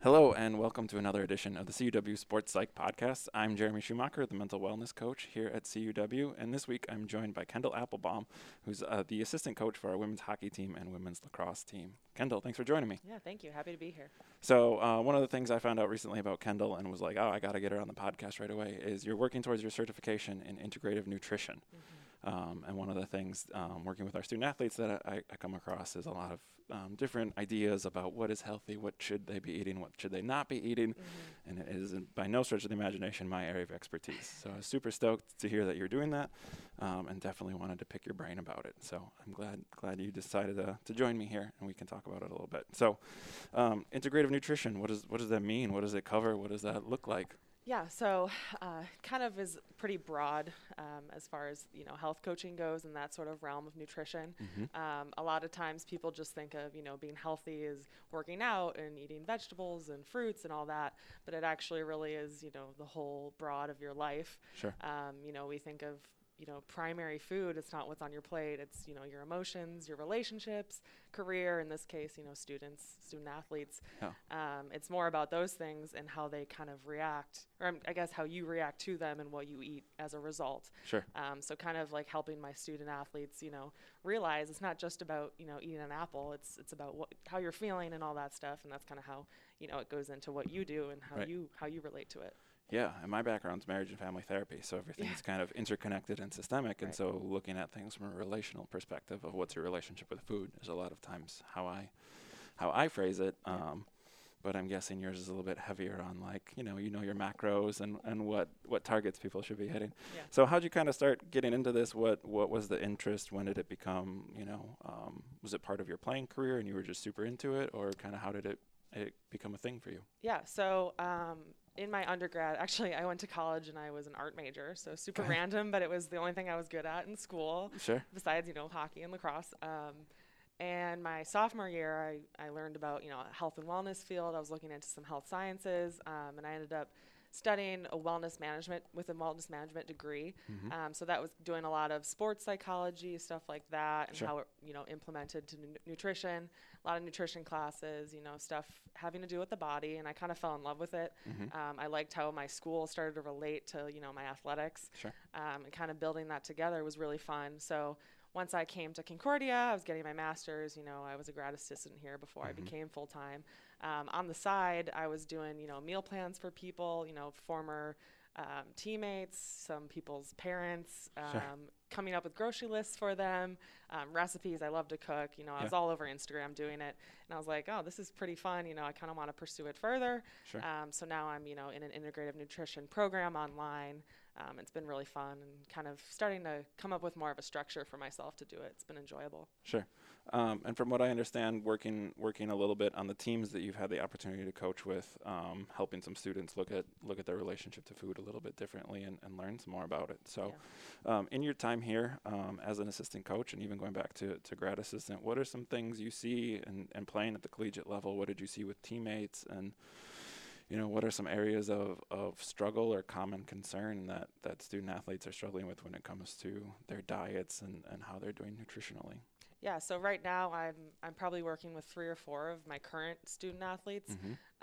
Hello, and welcome to another edition of the CUW Sports Psych Podcast. I'm Jeremy Schumacher, the mental wellness coach here at CUW, and this week I'm joined by Kendall Applebaum, who's the assistant coach for our women's hockey team and women's lacrosse team. Kendall, thanks for joining me. Yeah, thank you. Happy to be here. So one of the things I found out recently about Kendall and was like, oh, I got to get her on the podcast right away, is you're working towards your certification in integrative nutrition. And one of the things working with our student athletes that I come across is a lot of different ideas about what is healthy, what should they be eating, what should they not be eating. And it is by no stretch of the imagination my area of expertise. So I was super stoked to hear that you're doing that and definitely wanted to pick your brain about it. So I'm glad you decided to join me here and we can talk about it a little bit. So integrative nutrition, what does that mean? What does it cover? What does that look like? Yeah, so kind of is pretty broad as far as health coaching goes and that sort of realm of nutrition. A lot of times people just think of being healthy as working out and eating vegetables and fruits and all that, but it actually really is the whole broad of your life. Sure. We think of primary food. It's not what's on your plate. It's your emotions, your relationships, career. In this case, student athletes. Yeah. It's more about those things and how they kind of react, or I guess how you react to them and what you eat as a result. Sure. So kind of like helping my student athletes, realize it's not just about eating an apple. It's about how you're feeling and all that stuff, and that's kind of how it goes into what you do and how you relate to it. Yeah, and my background's marriage and family therapy, so everything's kind of interconnected and systemic, and so looking at things from a relational perspective of what's your relationship with food is a lot of times how I phrase it. But I'm guessing yours is a little bit heavier on your macros and what targets people should be hitting. Yeah. So how'd you kind of start getting into this? What was the interest? When did it become, was it part of your playing career and you were just super into it, or kind of how did it become a thing for you? Yeah, so in my undergrad, actually, I went to college and I was an art major, so super random, but it was the only thing I was good at in school. Sure. Besides, hockey and lacrosse. And my sophomore year, I learned about, health and wellness field. I was looking into some health sciences, and I ended up studying a wellness management degree. So that was doing a lot of sports psychology, stuff like that, and how it, implemented to nutrition, a lot of nutrition classes, stuff having to do with the body, and I kind of fell in love with it. I liked how my school started to relate to, my athletics. Sure. And kind of building that together was really fun. So once I came to Concordia, I was getting my master's. I was a grad assistant here before I became full-time. On the side, I was doing, meal plans for people, former teammates, some people's parents, coming up with grocery lists for them, recipes. I love to cook. I was all over Instagram doing it. And I was like, oh, this is pretty fun. I kind of want to pursue it further. Sure. So now I'm, in an integrative nutrition program online. It's been really fun and kind of starting to come up with more of a structure for myself to do it. It's been enjoyable. Sure. And from what I understand, working a little bit on the teams that you've had the opportunity to coach with, helping some students look at their relationship to food a little bit differently and learn some more about it. So in your time here as an assistant coach and even going back to grad assistant, what are some things you see and playing at the collegiate level? What did you see with teammates? And what are some areas of struggle or common concern that student athletes are struggling with when it comes to their diets and how they're doing nutritionally? Yeah, so right now I'm probably working with 3 or 4 of my current student athletes,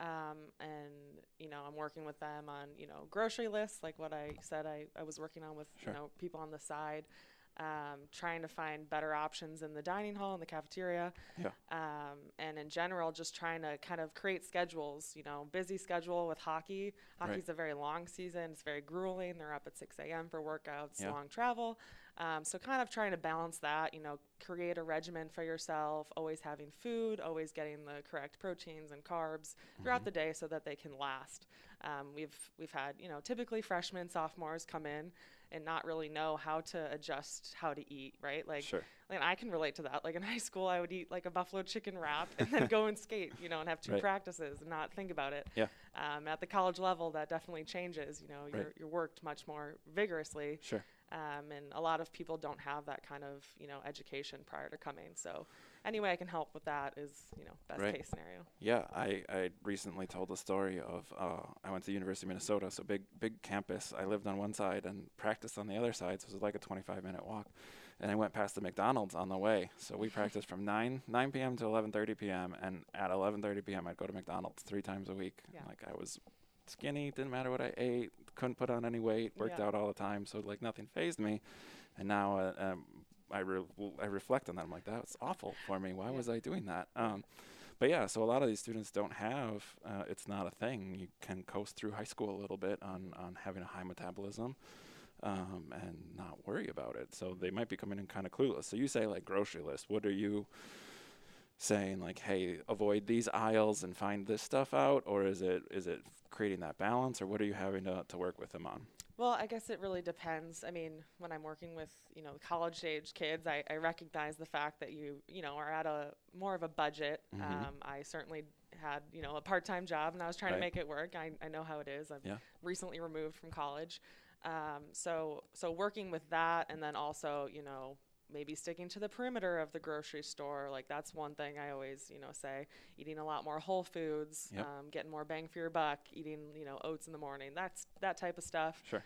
and I'm working with them on grocery lists, like what I said I was working on with people on the side, trying to find better options in the dining hall and the cafeteria, and in general just trying to kind of create schedules. Busy schedule with hockey. Hockey's a very long season. It's very grueling. They're up at 6 a.m. for workouts, long travel. So kind of trying to balance that, create a regimen for yourself, always having food, always getting the correct proteins and carbs throughout the day so that they can last. We've had, typically freshmen, sophomores come in and not really know how to adjust how to eat, right? Like I can relate to that. Like in high school, I would eat like a buffalo chicken wrap and then go and skate, and have 2 practices and not think about it. Yeah. At the college level, that definitely changes. You're worked much more vigorously. Sure. And a lot of people don't have that kind of, education prior to coming. So any way I can help with that is, best case scenario. Yeah, I recently told a story of I went to the University of Minnesota, so big campus. I lived on one side and practiced on the other side, so it was like a 25-minute walk. and I went past the McDonald's on the way. So we practiced from 9 p.m. to 11:30 p.m. And at 11:30 p.m. I'd go to McDonald's 3 times a week. Yeah. Like I was skinny, didn't matter what I ate, couldn't put on any weight, worked out all the time. So like nothing fazed me. And now I reflect on that. I'm like, that was awful for me. Why was I doing that? But yeah, so a lot of these students don't have, it's not a thing. You can coast through high school a little bit on having a high metabolism and not worry about it. So they might be coming in kind of clueless. So you say like grocery list. What are you saying like, hey, avoid these aisles and find this stuff out? Or is it creating that balance? Or what are you having to work with them on? Well, I guess it really depends. I mean, when I'm working with, college age kids, I recognize the fact that you are at a more of a budget. I certainly had, a part-time job and I was trying to make it work. I know how it is. I'm recently removed from college. So working with that, and then also, maybe sticking to the perimeter of the grocery store. Like that's one thing I always, say, eating a lot more whole foods, getting more bang for your buck, eating, oats in the morning, that type of stuff. Sure.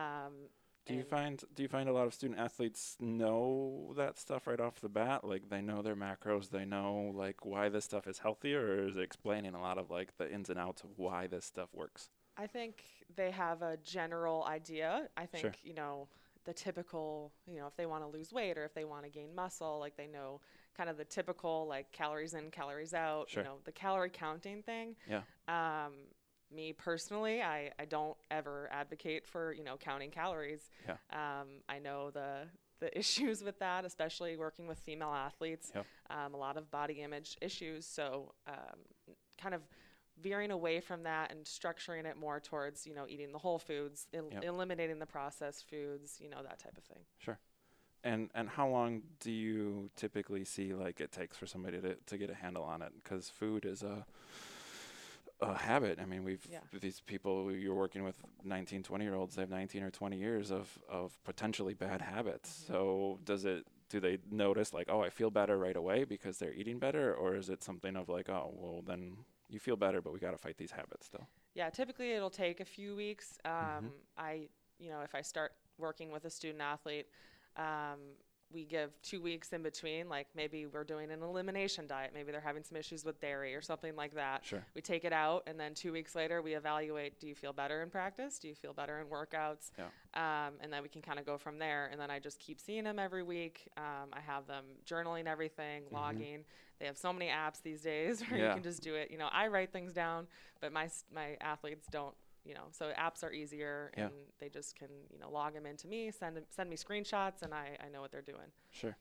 Do you find a lot of student athletes know that stuff right off the bat? Like they know their macros, they know like why this stuff is healthier, or is it explaining a lot of like the ins and outs of why this stuff works? I think they have a general idea. I think, the typical, if they want to lose weight or if they want to gain muscle, like they know kind of the typical like calories in, calories out, the calorie counting thing. Yeah. Me personally, I don't ever advocate for, counting calories. Yeah. I know the issues with that, especially working with female athletes, a lot of body image issues. So kind of veering away from that and structuring it more towards, eating the whole foods, eliminating the processed foods, that type of thing. Sure. And how long do you typically see like it takes for somebody to get a handle on it? Because food is a habit. I mean, these people you're working with 19, 20-year-olds, they have 19 or 20 years of potentially bad habits. So do they notice like, oh, I feel better right away because they're eating better? Or is it something of like, oh, well, then you feel better, but we got to fight these habits still? Yeah, typically it'll take a few weeks. If I start working with a student athlete, we give 2 weeks in between, like maybe we're doing an elimination diet. Maybe they're having some issues with dairy or something like that. Sure. We take it out, and then 2 weeks later we evaluate, do you feel better in practice? Do you feel better in workouts? Yeah. And then we can kind of go from there. And then I just keep seeing them every week. I have them journaling everything, logging. They have so many apps these days where you can just do it. I write things down, but my athletes don't. So apps are easier, and they just can, log them into me, send me screenshots, and I know what they're doing. Sure.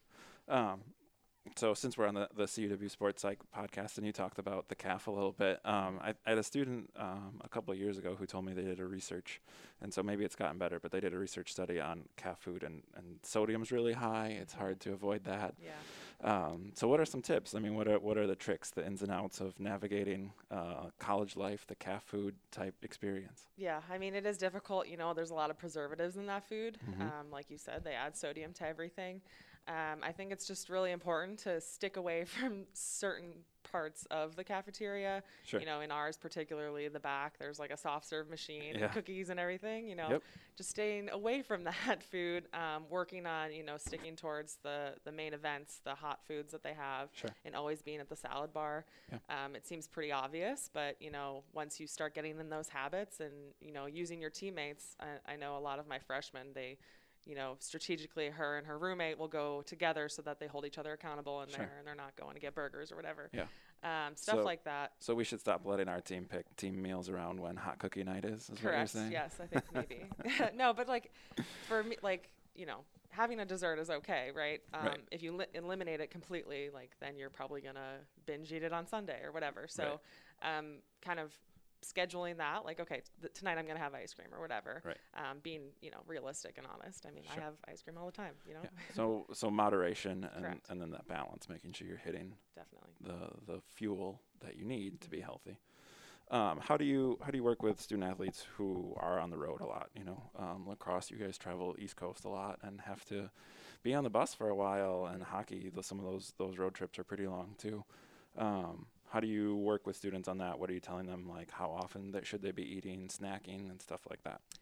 So since we're on the CUW Sports Psych podcast, and you talked about the calf a little bit, I had a student a couple of years ago who told me they did a research, and so maybe it's gotten better, but they did a research study on calf food, and sodium's really high. It's hard to avoid that. Yeah. So what are some tips? I mean, what are the tricks, the ins and outs of navigating college life, the calf food type experience? Yeah, I mean, it is difficult. There's a lot of preservatives in that food. Like you said, they add sodium to everything. I think it's just really important to stick away from certain parts of the cafeteria. Sure. In ours, particularly the back, there's like a soft serve machine and cookies and everything, just staying away from that food, working on, sticking towards the main events, the hot foods that they have, and always being at the salad bar. It seems pretty obvious, but, once you start getting in those habits and, using your teammates, I know a lot of my freshmen, they strategically her and her roommate will go together so that they hold each other accountable in there, and they're not going to get burgers or whatever. Stuff like that. So we should stop letting our team pick team meals around when hot cookie night is Correct. What you're saying? Yes, I think maybe. No, but like for me, like, having a dessert is okay, right? If you eliminate it completely, like then you're probably going to binge eat it on Sunday or whatever. So kind of scheduling that, like, okay, tonight I'm going to have ice cream or whatever. Being, realistic and honest. I mean, I have ice cream all the time, So moderation and then that balance, making sure you're hitting definitely the fuel that you need to be healthy. How do you work with student athletes who are on the road a lot? Lacrosse, you guys travel East Coast a lot and have to be on the bus for a while, and hockey, some of those road trips are pretty long too. How do you work with students on that? What are you telling them, like how often should they be eating, snacking, and stuff like that?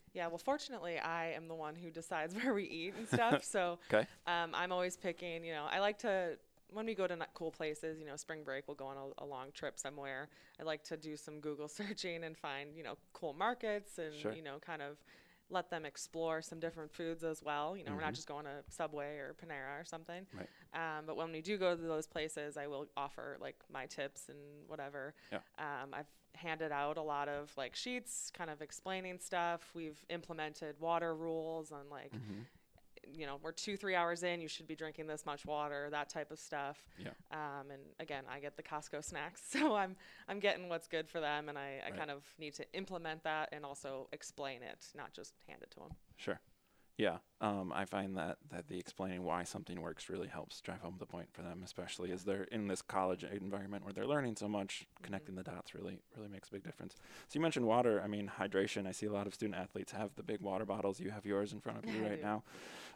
Yeah, well, fortunately, I am the one who decides where we eat and stuff. So Okay. I'm always picking, I like to, when we go to cool places, spring break, we'll go on a long trip somewhere. I like to do some Google searching and find, cool markets and, Sure. kind of let them explore some different foods as well. We're not Mhm. just going to Subway or Panera or something. Right. But when we do go to those places, I will offer like my tips and whatever. Yeah. I've handed out a lot of like sheets kind of explaining stuff. We've implemented water rules on like, Mhm. We're 2-3 hours in, you should be drinking this much water, that type of stuff. Yeah. And again, I get the Costco snacks, so I'm getting what's good for them, and I Right. kind of need to implement that and also explain it, not just hand it to them. Sure. Yeah. I find that the explaining why something works really helps drive home the point for them, especially as they're in this college environment where they're learning so much. Connecting the dots really makes a big difference. So you mentioned water. I mean, hydration. I see a lot of student athletes have the big water bottles. You have yours in front of you I right do. now.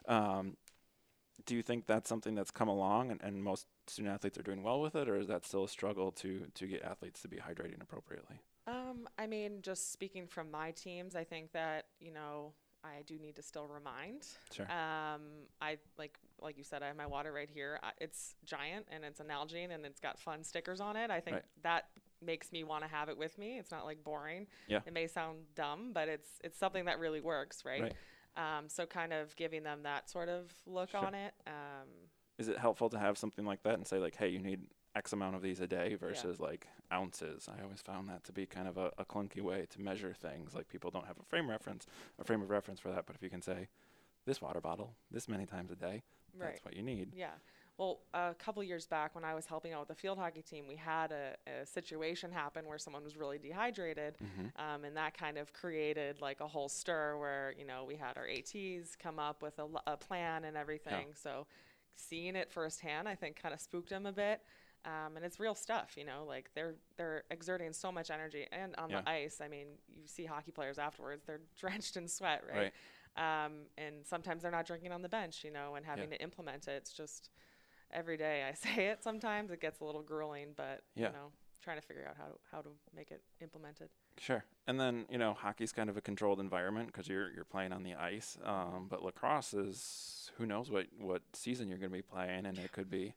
Do you think that's something that's come along and most student athletes are doing well with it, or is that still a struggle to get athletes to be hydrating appropriately? I mean, just speaking from my teams, I think that, I do need to still remind. Sure. I like you said, I have my water right here. It's giant and it's a Nalgene and it's got fun stickers on it. I think Right. that makes me want to have it with me. It's not like boring. Yeah. It may sound dumb, but it's something that really works, right? So kind of giving them that sort of look Sure. on it. Is it helpful to have something like that and say like, hey, you need X amount of these a day versus like ounces? I always found that to be kind of a clunky way to measure things. Like people don't have a frame of reference for that. But if you can say this water bottle this many times a day, Right. that's what you need. Yeah. Well, a couple years back when I was helping out with the field hockey team, we had a situation happen where someone was really dehydrated. Mm-hmm. And that kind of created like a whole stir where, we had our ATs come up with a plan and everything. Yeah. So seeing it firsthand, I think kind of spooked them a bit. And it's real stuff, like they're exerting so much energy and on Yeah. the ice. I mean, you see hockey players afterwards, they're drenched in sweat, right? And sometimes they're not drinking on the bench, and having to implement it. It's just every day I say it. Sometimes it gets a little grueling, but trying to figure out how to make it implemented. Sure. And then, hockey's kind of a controlled environment because you're playing on the ice. But lacrosse is, who knows what season you're going to be playing, and it could be,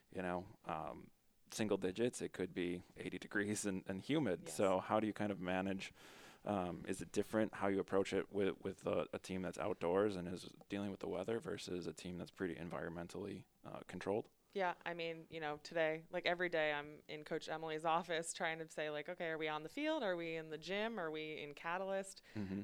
single digits. It could be 80 degrees and humid. Yes. So how do you kind of manage? Is it different how you approach it with a team that's outdoors and is dealing with the weather versus a team that's pretty environmentally controlled? Yeah, I mean, today, like every day I'm in Coach Emily's office trying to say like, okay, are we on the field? Are we in the gym? Are we in Catalyst? Mm-hmm.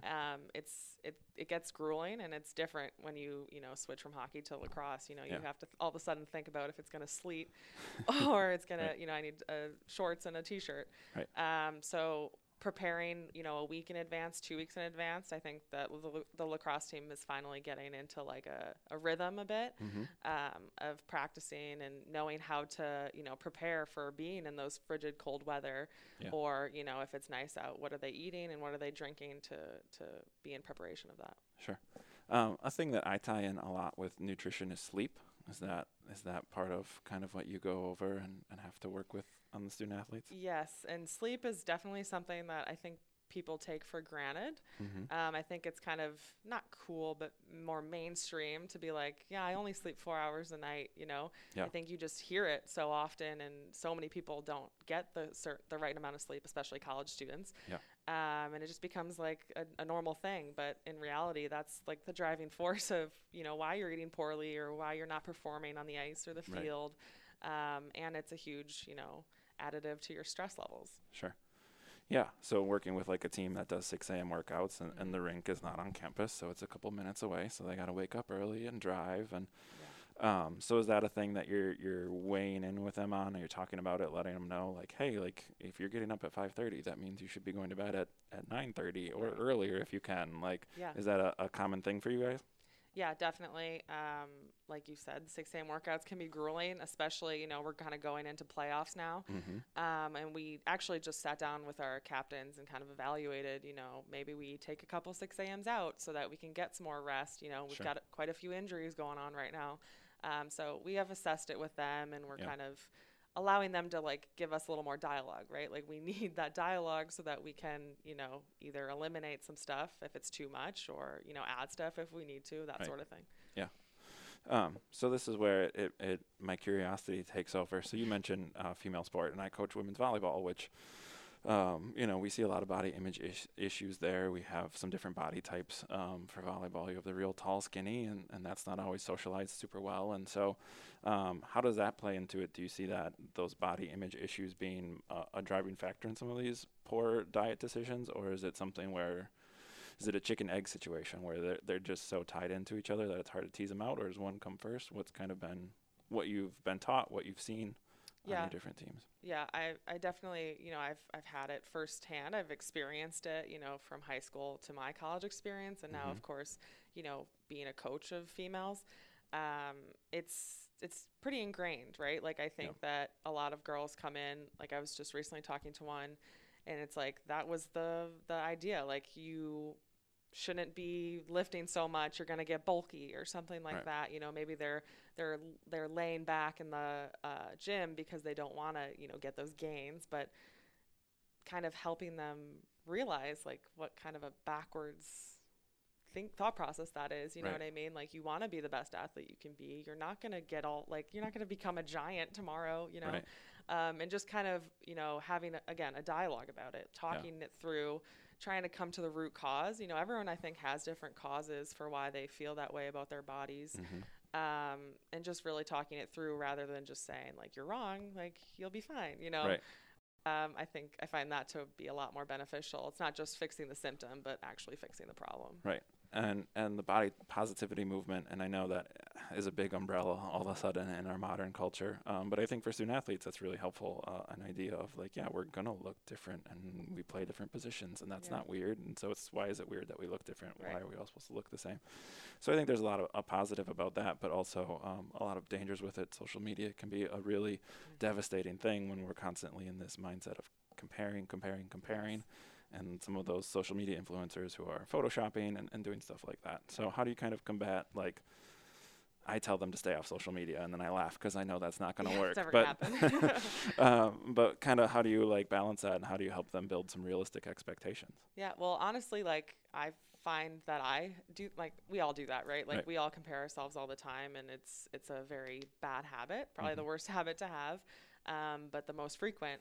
It gets grueling and it's different when you switch from hockey to lacrosse. You have to all of a sudden think about if it's going to sleet or it's going Right. to, I need shorts and a t-shirt. Right. So preparing, a week in advance, 2 weeks in advance, I think that the lacrosse team is finally getting into like a rhythm a bit Mm-hmm. of practicing and knowing how to, prepare for being in those frigid cold weather. Yeah. Or, if it's nice out, what are they eating and what are they drinking to be in preparation of that? Sure. A thing that I tie in a lot with nutrition is sleep. Is that part of kind of what you go over and have to work with on the student athletes? Yes, and sleep is definitely something that I think people take for granted. Mm-hmm. I think it's kind of not cool, but more mainstream to be like, yeah, I only sleep 4 hours a night. Yeah. I think you just hear it so often, and so many people don't get the right amount of sleep, especially college students. Yeah. And it just becomes like a normal thing. But in reality, that's like the driving force of why you're eating poorly or why you're not performing on the ice or the Right. field. And it's a huge additive to your stress levels. Sure. Yeah. So working with like a team that does 6 a.m. workouts and the rink is not on campus, so it's a couple minutes away. So they got to wake up early and drive. And so is that a thing that you're weighing in with them on? Or you're talking about it, letting them know like, hey, like if you're getting up at 5:30, that means you should be going to bed at 9:30 or Right. earlier if you can. Like, Yeah. is that a common thing for you guys? Yeah, definitely. Like you said, 6 a.m. workouts can be grueling, especially, we're kind of going into playoffs now. Mm-hmm. And we actually just sat down with our captains and kind of evaluated, maybe we take a couple 6 a.m.s out so that we can get some more rest. We've Sure. got quite a few injuries going on right now. So we have assessed it with them and we're Yeah. kind of allowing them to like give us a little more dialogue, right? Like we need that dialogue so that we can, you know, either eliminate some stuff if it's too much or, you know, add stuff if we need to, that Right. sort of thing. Yeah. So this is where my curiosity takes over. So you mentioned female sport, and I coach women's volleyball, which you know, we see a lot of body image issues there. We have some different body types for volleyball. You have the real tall, skinny, and that's not always socialized super well. And so how does that play into it? Do you see that those body image issues being a driving factor in some of these poor diet decisions, or is it something where is it a chicken egg situation where they're just so tied into each other that it's hard to tease them out, or does one come first? What's kind of been what you've been taught, what you've seen on your different teams? Yeah, I definitely, you know, I've had it firsthand. I've experienced it, you know, from high school to my college experience, and now, of course, you know, being a coach of females, it's pretty ingrained, right? Like I think that a lot of girls come in. Like I was just recently talking to one, and it's like that was the idea. Like you shouldn't be lifting so much, you're going to get bulky or something like that. You know, maybe they're laying back in the gym because they don't want to, you know, get those gains, but kind of helping them realize like what kind of a backwards thought process that is. You know what I mean? Like you want to be the best athlete you can be. You're not going to get all like, you're not going to become a giant tomorrow, you know? And just kind of, you know, having again a dialogue about it, talking it through, trying to come to the root cause. You know, everyone I think has different causes for why they feel that way about their bodies. And just really talking it through rather than just saying like, you're wrong, like you'll be fine, you know? I think I find that to be a lot more beneficial. It's not just fixing the symptom, but actually fixing the problem. Right. And the body positivity movement, and I know that is a big umbrella all of a sudden in our modern culture. But I think for student athletes, that's really helpful. An idea of like, yeah, we're gonna look different, and we play different positions, and that's not weird. And so it's why is it weird that we look different? Why are we all supposed to look the same? So I think there's a lot of a positive about that, but also a lot of dangers with it. Social media can be a really devastating thing when we're constantly in this mindset of comparing. And some of those social media influencers who are photoshopping and doing stuff like that. So how do you kind of combat, like, I tell them to stay off social media and then I laugh because I know that's not going to work. It's never gonna happen. But kind of how do you like balance that, and how do you help them build some realistic expectations? Yeah, well, honestly, like I find that I do, like we all do that, right? Like we all compare ourselves all the time, and it's a very bad habit, probably the worst habit to have, but the most frequent.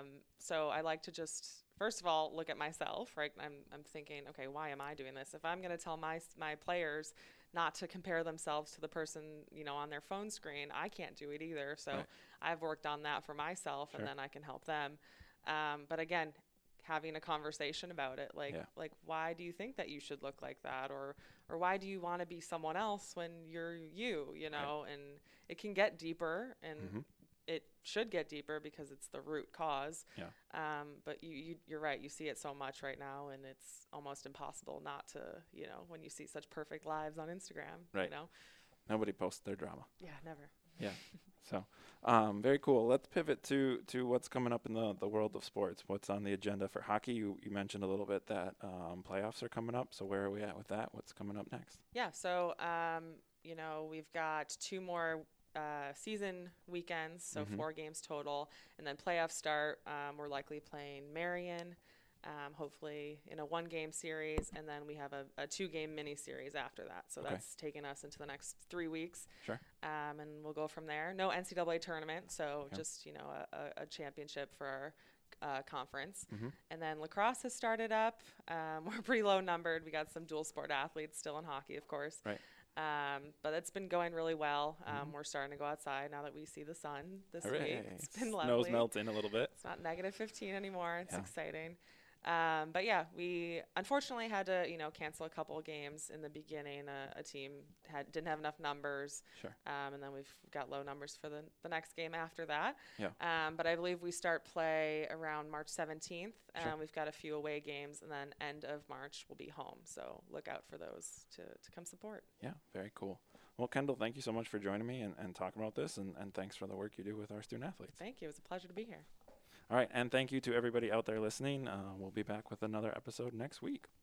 So I like to just first of all look at myself, right? I'm thinking, okay, why am I doing this? If I'm going to tell my players not to compare themselves to the person, you know, on their phone screen, I can't do it either. So I've worked on that for myself, and then I can help them. But again, having a conversation about it, like why do you think that you should look like that, or why do you want to be someone else when you're you know? And it can get deeper, and it should get deeper because it's the root cause. But you're right. You see it so much right now, and it's almost impossible not to, you know, when you see such perfect lives on Instagram, you know. Nobody posts their drama. Yeah, never. Yeah. So, very cool. Let's pivot to what's coming up in the world of sports. What's on the agenda for hockey? You mentioned a little bit that playoffs are coming up. So where are we at with that? What's coming up next? Yeah. So, you know, we've got 2 more season weekends, so 4 games total, and then playoffs start. We're likely playing Marion, hopefully in a 1-game series, and then we have a 2-game mini series after that. So that's taking us into the next 3 weeks. And we'll go from there. No NCAA tournament, so just, you know, a championship for our conference. And then lacrosse has started up. We're pretty low numbered. We got some dual sport athletes still in hockey, of course. But it's been going really well. We're starting to go outside now that we see the sun this week. It's been lovely. Snow's melting a little bit. It's not negative 15 anymore. It's exciting. But yeah, we unfortunately had to, you know, cancel a couple of games in the beginning. A team didn't have enough numbers. And then we've got low numbers for the next game after that. But I believe we start play around March 17th. We've got a few away games, and then end of March we'll be home. So look out for those to come support. Yeah, very cool. Well, Kendall, thank you so much for joining me and talking about this, and thanks for the work you do with our student athletes. Thank you. It was a pleasure to be here. All right, and thank you to everybody out there listening. We'll be back with another episode next week.